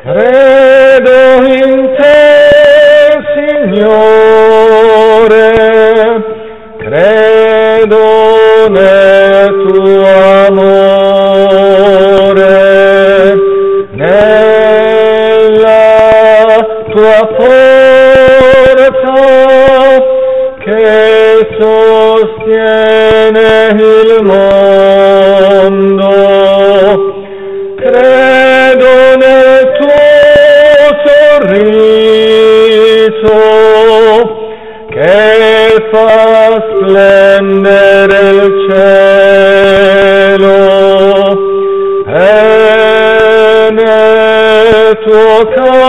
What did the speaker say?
Credo in te, Signore, credo nel tuo amore, nella tua forza che sostiene il mondo. Credo nel tuo sorriso che fa splendere il cielo, e nel tuo